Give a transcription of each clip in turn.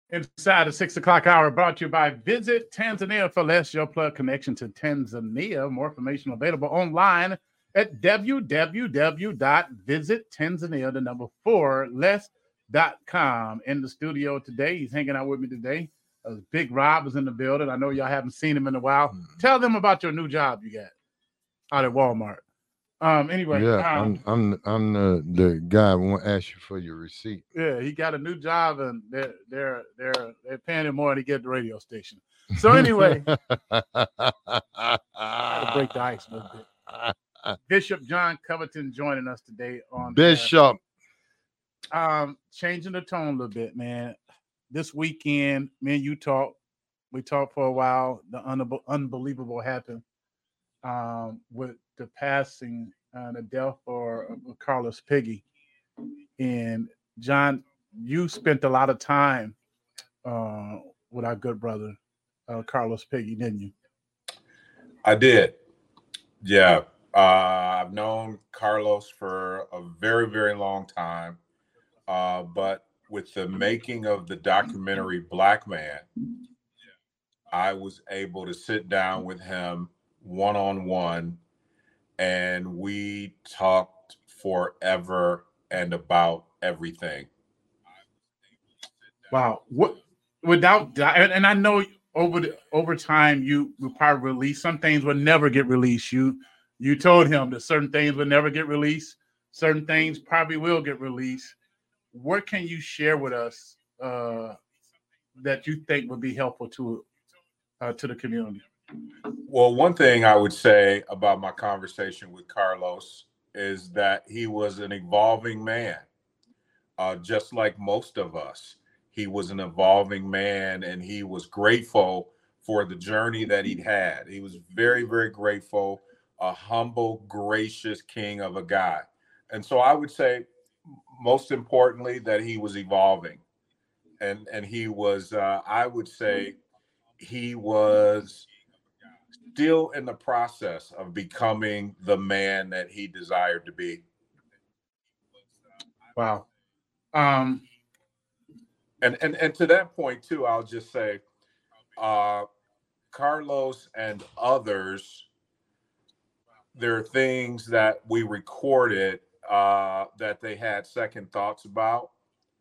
Inside the 6 o'clock hour, brought to you by Visit Tanzania for Less, your plug connection to Tanzania. More information available online at www.visittanzania4less.com. In the studio today, he's hanging out with me today. Big Rob is in the building. I know y'all haven't seen him in a while. Tell them about your new job you got out at Walmart. Anyway, I'm the guy who won't ask you for your receipt. Yeah, he got a new job, and they're paying him more than he get at the radio station. So anyway, I had to break the ice a little bit. Bishop John Covington joining us today on Bishop. Changing the tone a little bit, man. This weekend, me and you talked. We talked for a while. The unbelievable happened with the passing and the death for Carlos Piggy. And John, you spent a lot of time with our good brother, Carlos Piggy, didn't you? I did. Yeah. I've known Carlos for a very, very long time. But with the making of the documentary Black Man, I was able to sit down with him one-on-one, and we talked forever and about everything. Wow. Without that, and I know over time you will probably release some things will never get released. You told him that certain things will never get released, certain things probably will get released. What can you share with us that you think would be helpful to the community? Well, one thing I would say about my conversation with Carlos is that he was an evolving man, just like most of us. He was an evolving man, and he was grateful for the journey that he'd had. He was very, very grateful, a humble, gracious king of a guy. And so I would say, most importantly, that he was evolving. And he was, I would say, he was still in the process of becoming the man that he desired to be. Wow. And to that point too, I'll just say, Carlos and others, there are things that we recorded that they had second thoughts about.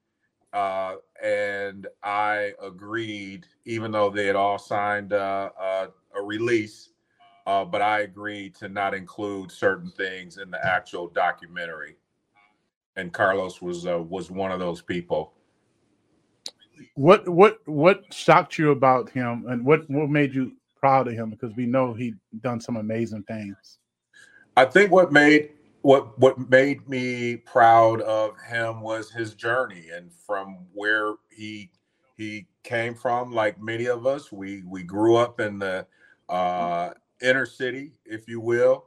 And I agreed, even though they had all signed a release, but I agreed to not include certain things in the actual documentary. And Carlos was one of those people. What shocked you about him, and what made you proud of him? Because we know he done some amazing things. I think what made me proud of him was his journey, and from where he came from. Like many of us, we grew up in the inner city, if you will.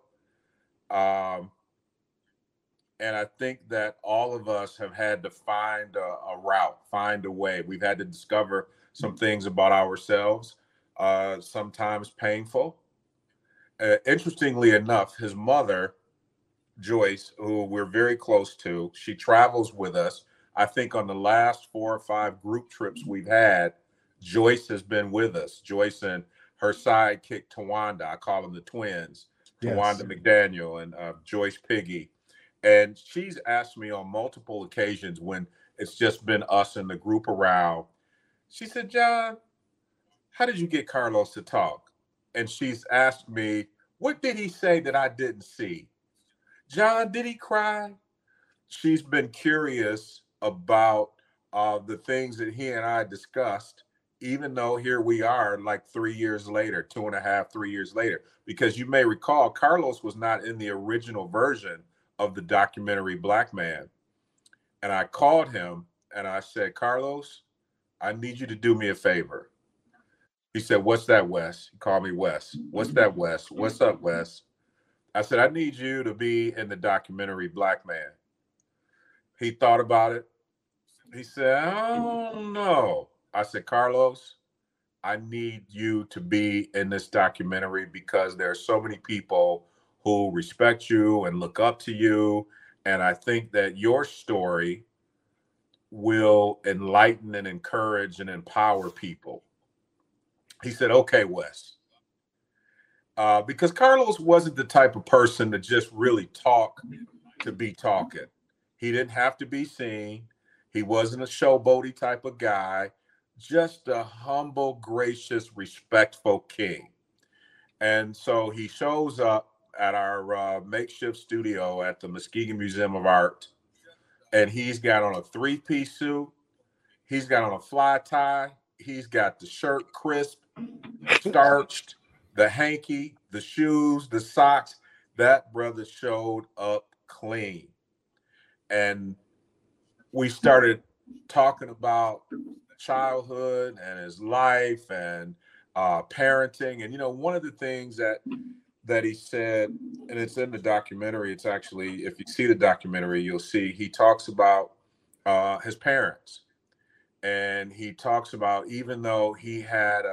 And I think that all of us have had to find a route, find a way. We've had to discover some things about ourselves, sometimes painful. Interestingly enough, his mother, Joyce, who we're very close to, she travels with us. I think on the last 4 or 5 group trips we've had, Joyce has been with us. Joyce and her sidekick, Tawanda, I call them the twins, Tawanda McDaniel and Joyce Piggy. And she's asked me on multiple occasions when it's just been us and the group around. She said, John, how did you get Carlos to talk? And she's asked me, what did he say that I didn't see? John, did he cry? She's been curious about the things that he and I discussed, even though here we are like 3 years later, 2.5, 3 years later. Because you may recall, Carlos was not in the original version of the documentary Black Man. And I called him and I said, Carlos, I need you to do me a favor. He said, what's that, Wes? He called me Wes. What's that, Wes? What's up, Wes? I said, I need you to be in the documentary Black Man. He thought about it. He said, I don't know. I said, Carlos, I need you to be in this documentary because there are so many people who respect you and look up to you. And I think that your story will enlighten and encourage and empower people. He said, okay, Wes. Because Carlos wasn't the type of person to just really talk to be talking. He didn't have to be seen. He wasn't a showboaty type of guy, just a humble, gracious, respectful king. And so he shows up at our makeshift studio at the Muskegon Museum of Art, and he's got on a three-piece suit. He's got on a fly tie. He's got the shirt crisp, starched, the hanky, the shoes, the socks. That brother showed up clean. And we started talking about childhood and his life and parenting. And, one of the things that he said, and it's in the documentary, it's actually, if you see the documentary, you'll see he talks about his parents. And he talks about, even though he had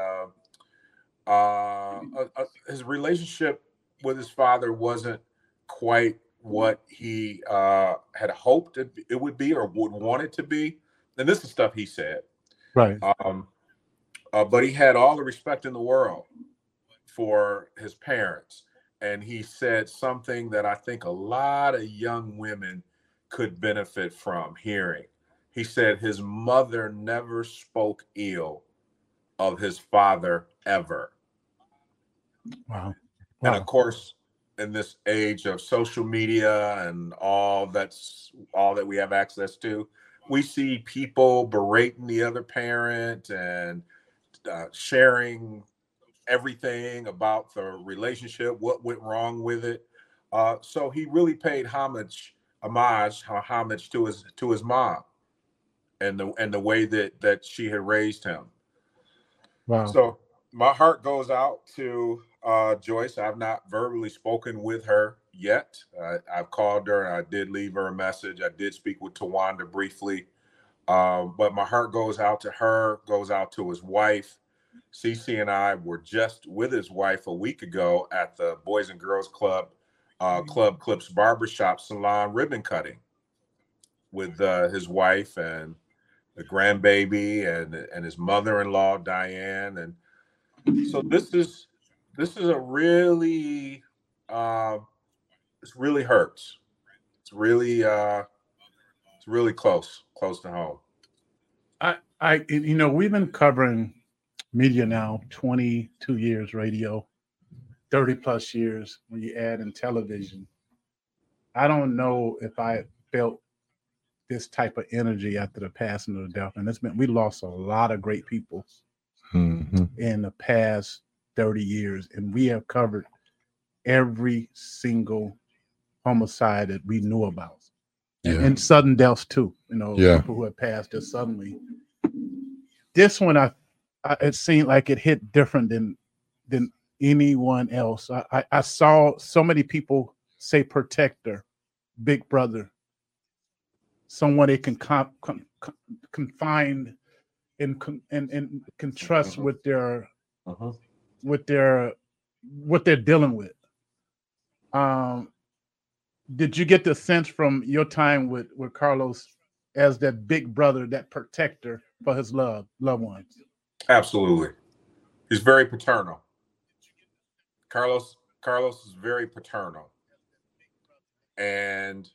his relationship with his father wasn't quite what he had hoped it would be or would want it to be. And this is stuff he said. Right. But he had all the respect in the world for his parents. And he said something that I think a lot of young women could benefit from hearing. He said his mother never spoke ill of his father ever. Wow. And of course, in this age of social media and all that we have access to, we see people berating the other parent and sharing everything about the relationship, what went wrong with it. So he really paid homage to his mom and the way that she had raised him. Wow. So my heart goes out to Joyce. I've not verbally spoken with her yet. I've called her and I did leave her a message. I did speak with Tawanda briefly. But my heart goes out to her, goes out to his wife. CC and I were just with his wife a week ago at the Boys and Girls Club, Club Clips Barbershop Salon ribbon cutting with his wife and the grandbaby and his mother-in-law, Diane. And so this is a really, this really hurts. It's really close to home. We've been covering media now 22 years, radio 30 plus years when you add in television. I don't know if I felt this type of energy after the passing of the death. And we lost a lot of great people in the past 30 years. And we have covered every single homicide that we knew about. Yeah. And sudden deaths too, people who have passed just suddenly. This one, it seemed like it hit different than anyone else. I saw so many people say protector, big brother, someone they can confine and can trust with their what they're dealing with. Did you get the sense from your time with Carlos as that big brother, that protector for his loved ones? Absolutely. He's very paternal. Carlos is very paternal and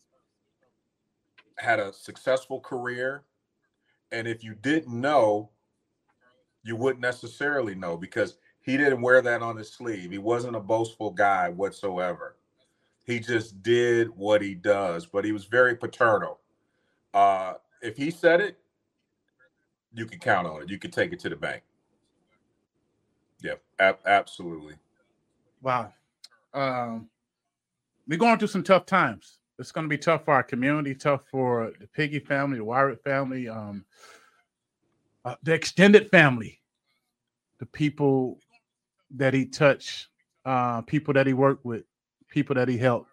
had a successful career. And if you didn't know, you wouldn't necessarily know because he didn't wear that on his sleeve. He wasn't a boastful guy whatsoever. He just did what he does, but he was very paternal. If he said it, you could count on it. You could take it to the bank. Yeah, absolutely. Wow. We're going through some tough times. It's going to be tough for our community, tough for the Piggy family, the Wyatt family, the extended family, the people that he touched, people that he worked with, people that he helped.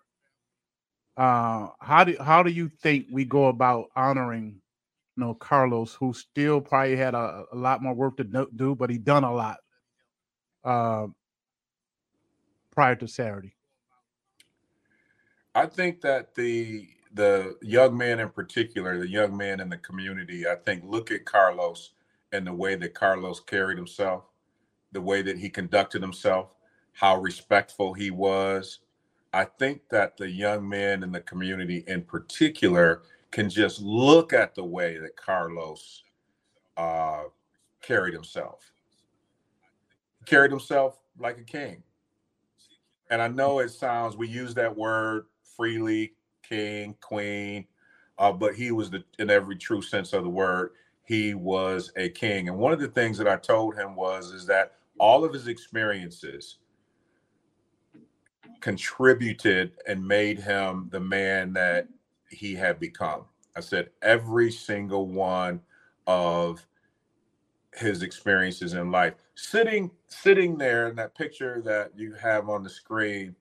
How do you think we go about honoring, Carlos, who still probably had a lot more work to do, but he done a lot prior to Saturday? I think that the the young men in particular, the young men in the community, I think, look at Carlos and the way that Carlos carried himself, the way that he conducted himself, how respectful he was. I think that the young men in the community in particular can just look at the way that Carlos carried himself. He carried himself like a king. And I know it sounds, we use that word freely, king, queen, but he was in every true sense of the word, he was a king. And one of the things that I told him is that all of his experiences contributed and made him the man that he had become. I said every single one of his experiences in life. Sitting there in that picture that you have on the screen,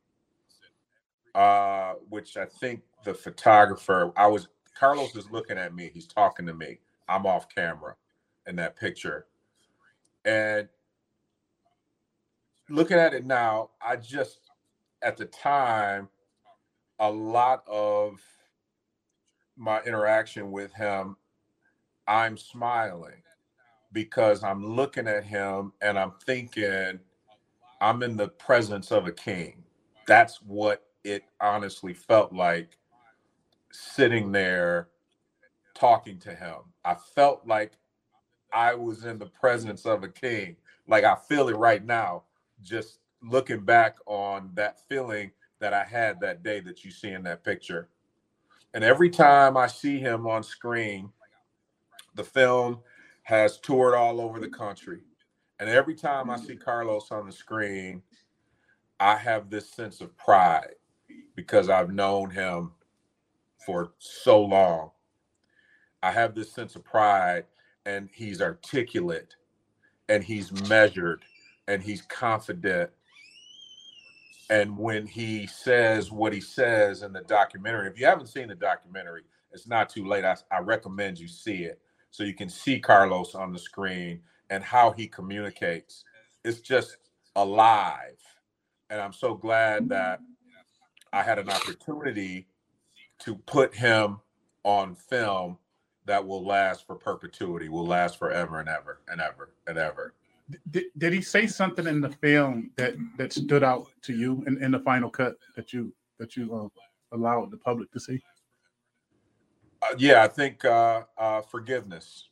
which I think the photographer, Carlos is looking at me. He's talking to me. I'm off camera in that picture. And looking at it now, at the time, a lot of my interaction with him, I'm smiling because I'm looking at him and I'm thinking I'm in the presence of a king. That's what it honestly felt like sitting there talking to him. I felt like I was in the presence of a king. Like I feel it right now, just looking back on that feeling that I had that day that you see in that picture. And every time I see him on screen, the film has toured all over the country. And every time I see Carlos on the screen, I have this sense of pride because I've known him for so long. I have this sense of pride, and he's articulate, and he's measured, and he's confident. And when he says what he says in the documentary, if you haven't seen the documentary, it's not too late. I recommend you see it so you can see Carlos on the screen and how he communicates. It's just alive. And I'm so glad that I had an opportunity to put him on film that will last for perpetuity, will last forever and ever and ever and ever. Did he say something in the film that stood out to you in the final cut that you allowed the public to see? Yeah, I think forgiveness.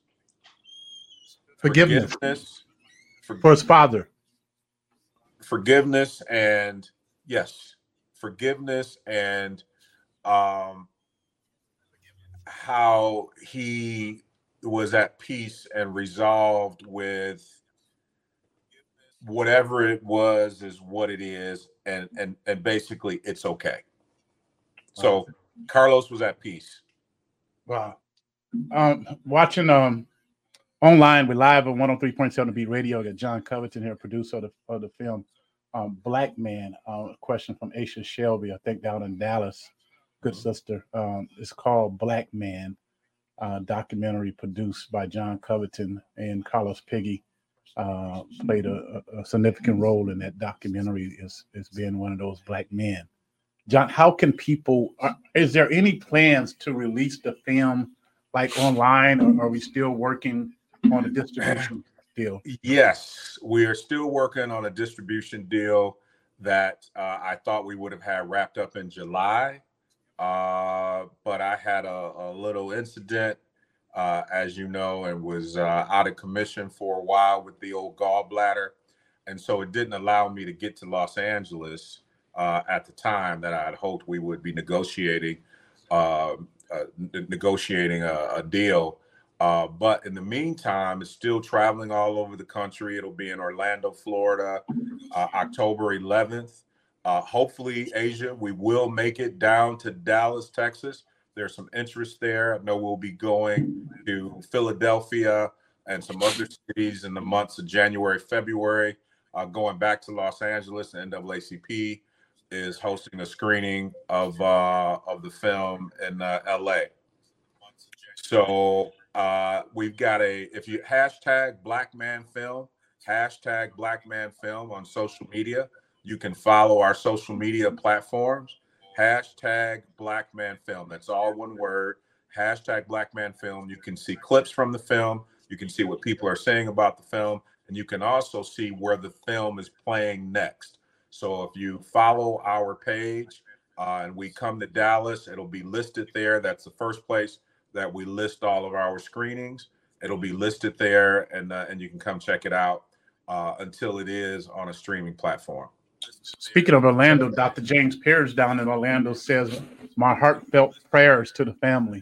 Forgiveness for his father. Forgiveness and yes, forgiveness and how he was at peace and resolved with whatever it was is what it is, and basically it's okay. So Carlos was at peace. Wow. Watching online, we're live on 103.7 Beat Radio. Got John Covington here, producer of the film Black Man. Question from Aisha Shelby, I think down in Dallas. Good sister. It's called Black Man, documentary produced by John Covington, and Carlos Piggy played a significant role in that documentary as being one of those black men. John, how can people, is there any plans to release the film like online, or are we still working on a distribution deal? Yes, we are still working on a distribution deal that I thought we would have had wrapped up in July. But I had a little incident, as you know, and was out of commission for a while with the old gallbladder. And so it didn't allow me to get to Los Angeles at the time that I had hoped we would be negotiating a deal. But in the meantime, it's still traveling all over the country. It'll be in Orlando, Florida, October 11th. Hopefully, Asia, we will make it down to Dallas, Texas. There's some interest there. I know we'll be going to Philadelphia and some other cities in the months of January, February. Going back to Los Angeles, the NAACP is hosting a screening of the film in LA. So we've got if you hashtag Black Man Film on social media, you can follow our social media platforms, hashtag Black Man Film. That's all one word. Hashtag Black Man Film. You can see clips from the film. You can see what people are saying about the film, and you can also see where the film is playing next. So if you follow our page and we come to Dallas, it'll be listed there. That's the first place that we list all of our screenings. It'll be listed there, and you can come check it out until it is on a streaming platform. Speaking of Orlando, Dr. James Pierce down in Orlando says, "My heartfelt prayers to the family."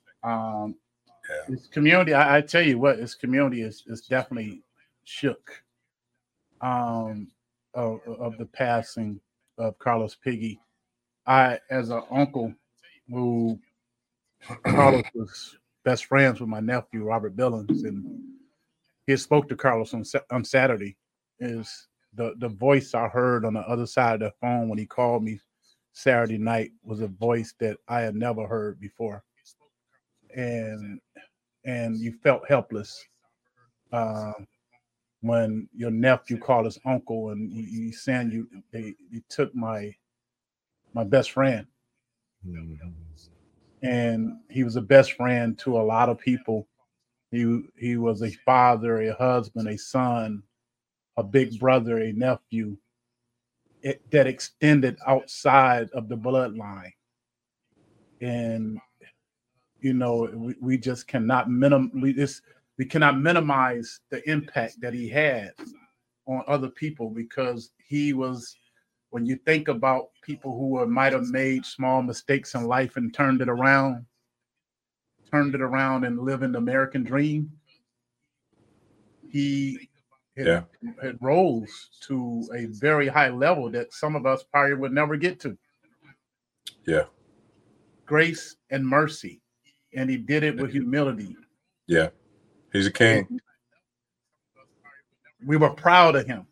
This community, I tell you what, this community is definitely shook of the passing of Carlos Piggy. I, as an uncle who Carlos was best friends with my nephew, Robert Billings, and he spoke to Carlos on Saturday, is the voice I heard on the other side of the phone when he called me Saturday night was a voice that I had never heard before. And you felt helpless when your nephew called his uncle and you saying you took my best friend. Mm-hmm. And he was a best friend to a lot of people. He was a father, a husband, a son, a big brother, a nephew that extended outside of the bloodline. And you know, we just cannot we cannot minimize the impact that he had on other people, because he was, when you think about people who might have made small mistakes in life and turned it around and living the American dream, he had rose to a very high level that some of us probably would never get to. Yeah. Grace and mercy. And he did it with humility. Yeah. He's a king. We were proud of him.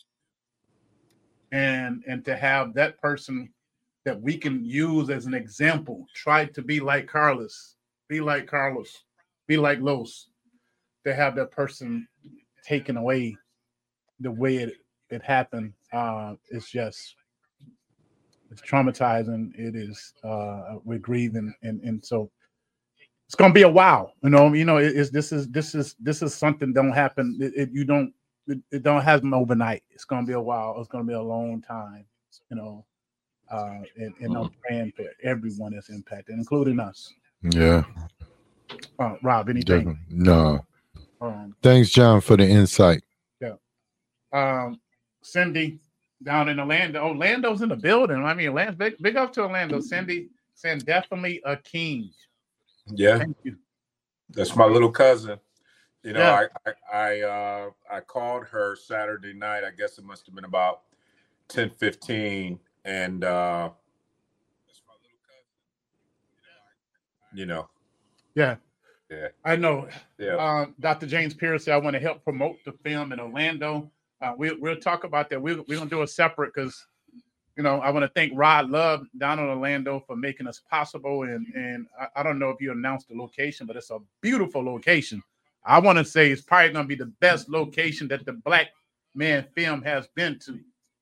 And to have that person that we can use as an example, try to be like Carlos, be like Los, to have that person taken away the way it happened, it's traumatizing. It is, we're grieving, and so it's gonna be a while. This is something don't happen. It don't happen overnight. It's gonna be a while. It's gonna be a long time. And I'm praying for everyone that's impacted, including us. Yeah. Rob, anything? No. Thanks, John, for the insight. Yeah. Cindy down in Orlando. Orlando's in the building. I mean, big up to Orlando. Cindy saying definitely a king. Yeah. Thank you. That's my little cousin. You know, yeah. I called her Saturday night. I guess it must have been about 10:15, and that's my little cousin. You know. Yeah. Yeah. I know. Yeah. Dr. James Pierce said I want to help promote the film in Orlando. We'll talk about that. We're gonna do a separate, because I want to thank Rod Love down in Orlando for making us possible. And I don't know if you announced the location, but it's a beautiful location. I want to say it's probably going to be the best location that the Black Man Film has been to.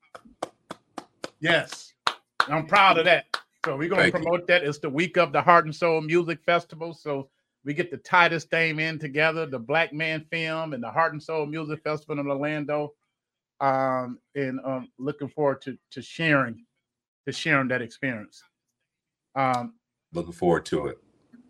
Yes, I'm proud of that. So we're going to promote that. It's the week of the Heart and Soul Music Festival. So we get the tightest thing in together, the Black Man Film and the Heart and Soul Music Festival in Orlando. And looking forward to sharing that experience. Looking forward to it.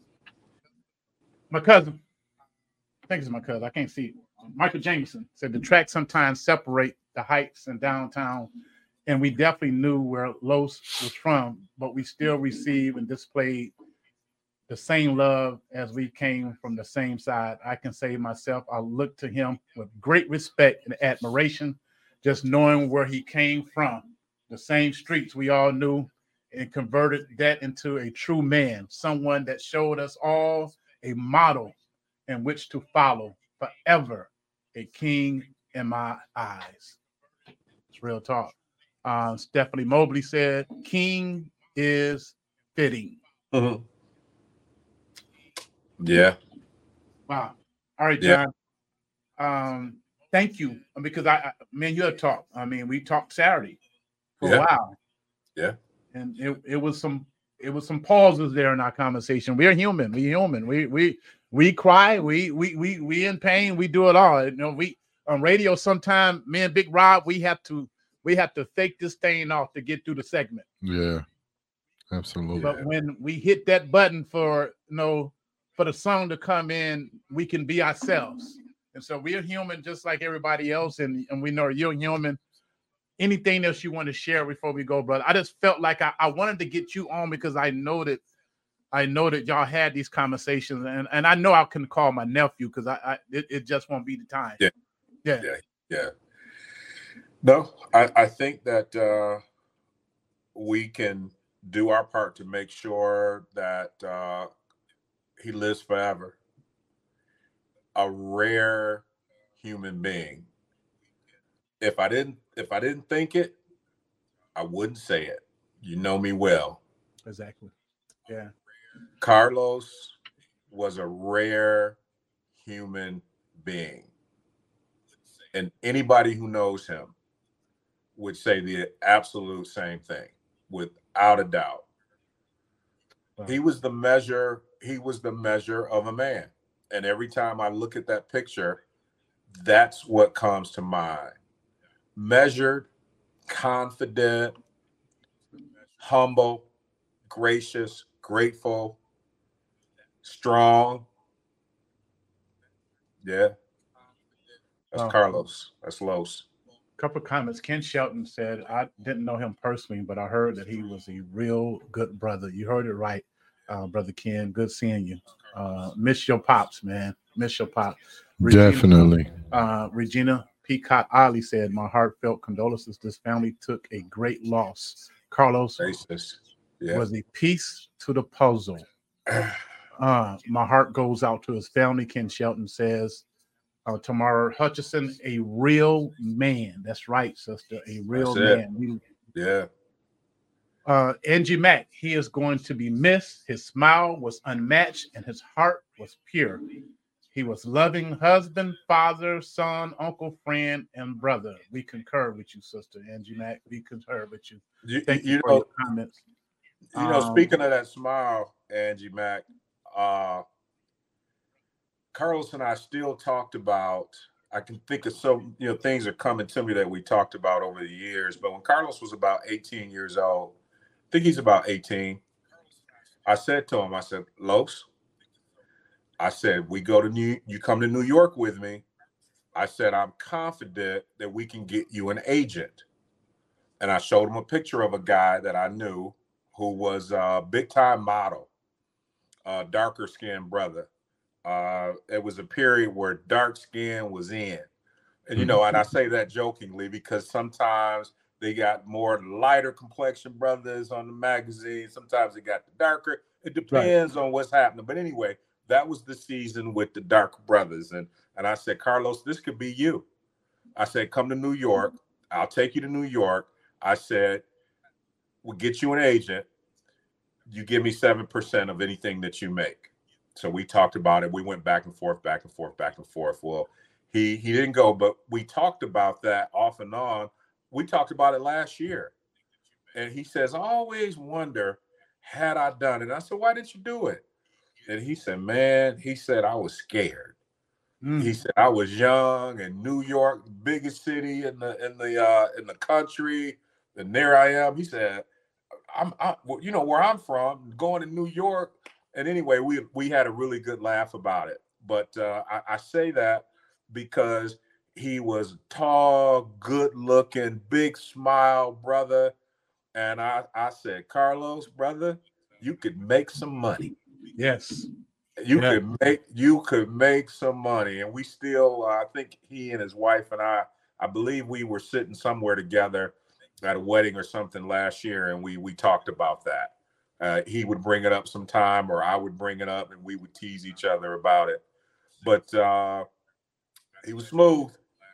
My cousin, I think it's my cousin, I can't see it. Michael Jameson said the tracks sometimes separate the Heights and downtown, and we definitely knew where Los was from, but we still received and displayed the same love as we came from the same side. I can say myself, I look to him with great respect and admiration, just knowing where he came from, the same streets we all knew, and converted that into a true man, someone that showed us all a model in which to follow forever, a king in my eyes. It's real talk. Stephanie Mobley said, king is fitting. Mm-hmm. Yeah. Wow. All right, John. Yeah. Thank you, because me and you have talked. I mean, we talked Saturday for a while. Yeah. and it was some pauses there in our conversation. We're human. We human. We cry. We in pain. We do it all. You know, we on radio sometimes. Me and Big Rob, we have to fake this thing off to get through the segment. Yeah, absolutely. But when we hit that button for for the song to come in, we can be ourselves. And so we're human just like everybody else, and we know you're human. Anything else you want to share before we go, brother? I just felt like I wanted to get you on because I know that y'all had these conversations, and I know I can call my nephew because it just won't be the time. Yeah. No, I think that we can do our part to make sure that he lives forever. A rare human being. If I didn't think it, I wouldn't say it. You know me well. Exactly. Yeah. Carlos was a rare human being. And anybody who knows him would say the absolute same thing, without a doubt. Wow. He was the measure of a man. And every time I look at that picture, that's what comes to mind. Measured, confident, humble, gracious, grateful, strong. Yeah. That's Carlos. That's Los. A couple of comments. Ken Shelton said, I didn't know him personally, but I heard that he was a real good brother. You heard it right, Brother Ken. Good seeing you. Miss your pops, man. Miss your pops. Definitely. Regina Peacock Ali said, my heartfelt condolences. This family took a great loss. Carlos was a piece to the puzzle. My heart goes out to his family. Ken Shelton says, Tamara Hutchison, a real man. That's right, sister. A real man. Angie Mack, he is going to be missed. His smile was unmatched and his heart was pure. He was loving husband, father, son, uncle, friend, and brother. We concur with you, sister Angie Mack. We concur with you. Thank you for your comments. Speaking of that smile, Angie Mack, Carlos and I still talked about, I can think of some, things are coming to me that we talked about over the years. But when Carlos was about 18 years old, I think he's about 18, I said to him, I said, Los, I said, you come to New York with me. I said, I'm confident that we can get you an agent. And I showed him a picture of a guy that I knew who was a big time model, darker skinned brother. It was a period where dark skin was in. And, and I say that jokingly because sometimes they got more lighter complexion brothers on the magazine. Sometimes they got the darker. It depends on what's happening. But anyway, that was the season with the dark brothers. And I said, Carlos, this could be you. I said, come to New York. I'll take you to New York. I said, we'll get you an agent. You give me 7% of anything that you make. So we talked about it. We went back and forth. Well, he didn't go, but we talked about that off and on. We talked about it last year. And he says, I always wonder, had I done it? I said, why didn't you do it? And he said, I was scared. He said, I was young in New York, biggest city in the country. And there I am. He said, I'm where I'm from, going to New York. And anyway, we had a really good laugh about it. But I say that because he was tall, good looking, big smile, brother. And I said, Carlos, brother, you could make some money. Yes. You could make some money. And we still, I think he and his wife and I believe we were sitting somewhere together at a wedding or something last year. And we talked about that. He would bring it up sometime or I would bring it up and we would tease each other about it. But he was smooth.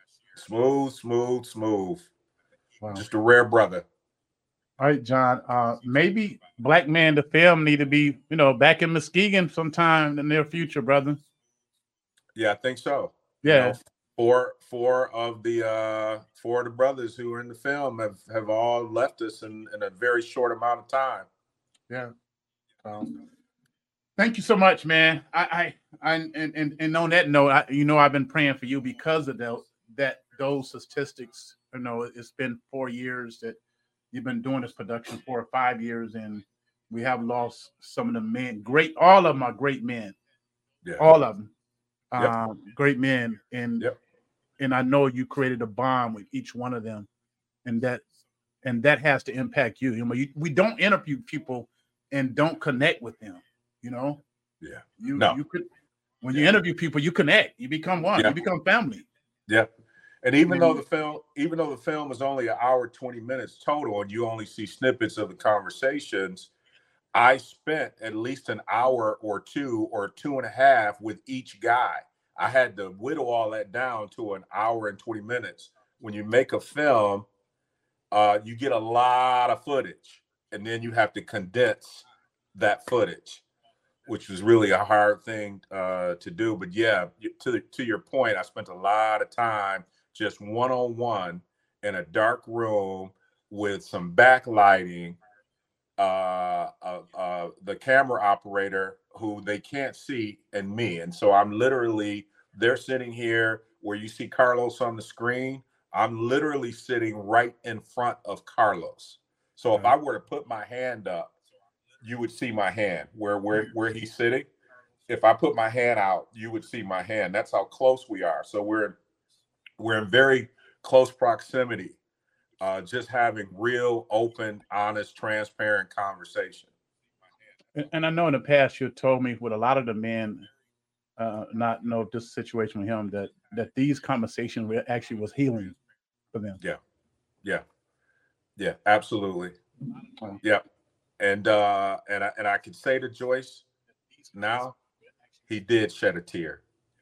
Wow. Just a rare brother. All right, John. Maybe Black Man the Film need to be, back in Muskegon sometime in the near future, brother. Yeah, I think so. Yeah. Four of the brothers who are in the film have all left us in a very short amount of time. Yeah. Thank you so much, man. And on that note, I've been praying for you because of those statistics. It's been 4 years that you've been doing this production, 4 or 5 years, and we have lost some of the men. All of them are great men. Yeah. All of them, Yep. great men, and Yep. and I know you created a bond with each one of them, and that has to impact you. We don't interview people and don't connect with them. Yeah. You could, when you interview people, you connect. You become one. Yeah. You become family. Yeah. And even though the film is only 1 hour 20 minutes total, and you only see snippets of the conversations, I spent at least an hour or 2 or 2.5 with each guy. I had to whittle all that down to 1 hour and 20 minutes. When you make a film, you get a lot of footage, and then you have to condense that footage, which was really a hard thing to do. But yeah, to your point, I spent a lot of time just one-on-one in a dark room with some backlighting, the camera operator who they can't see, and me. And so they're sitting here where you see Carlos on the screen. I'm literally sitting right in front of Carlos. So if I were to put my hand up, you would see my hand where he's sitting. If I put my hand out, you would see my hand. That's how close we are. So we're in very close proximity, just having real, open, honest, transparent conversation. And I know in the past you told me with a lot of the men, not know if this situation with him, that these conversations actually was healing for them. Yeah, absolutely. Yeah. And I can say to Joyce now, he did shed a tear.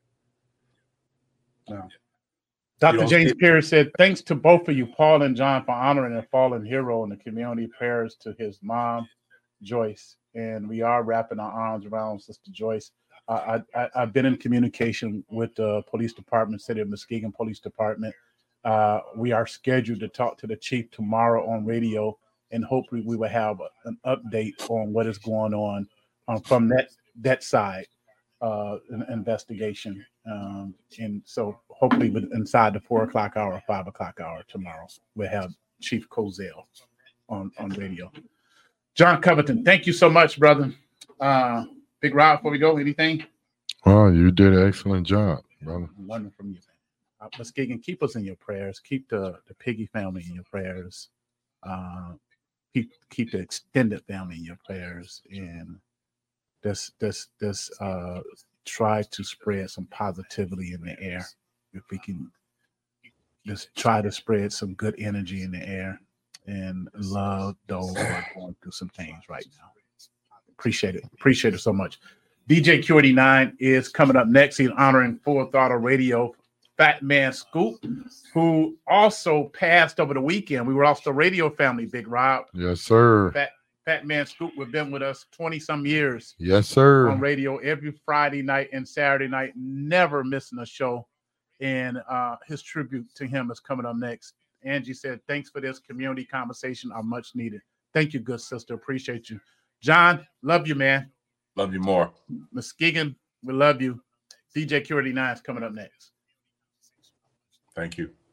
No. Dr. James Pierce said, thanks to both of you, Paul and John, for honoring a fallen hero in the community. Prayers to his mom, Joyce. And we are wrapping our arms around Sister Joyce. I've been in communication with the police department, City of Muskegon Police Department. We are scheduled to talk to the chief tomorrow on radio, and hopefully we will have an update on what is going on from that side, an investigation. And so hopefully inside the 4 o'clock hour, 5 o'clock hour tomorrow, we'll have Chief Kozel on radio. John Covington, thank you so much, brother. Big Rob, before we go, anything? Well, you did an excellent job, brother. Learning from you. Muskegon, keep us in your prayers. Keep the Piggy family in your prayers. Keep the extended family in your prayers. And try to spread some positivity in the air. If we can just try to spread some good energy in the air and love those who are going through some things right now. Appreciate it so much. DJ Q89 is coming up next. He's honoring Full Throttle Radio Fat Man Scoop, who also passed over the weekend. We were also the radio family, Big Rob. Yes, sir. Fat Man Scoop has been with us 20-some years. Yes, sir. On radio every Friday night and Saturday night, never missing a show. And his tribute to him is coming up next. Angie said, thanks for this community conversation. Are much needed. Thank you, good sister. Appreciate you. John, love you, man. Love you more. Muskegon, we love you. DJ Q89 is coming up next. Thank you.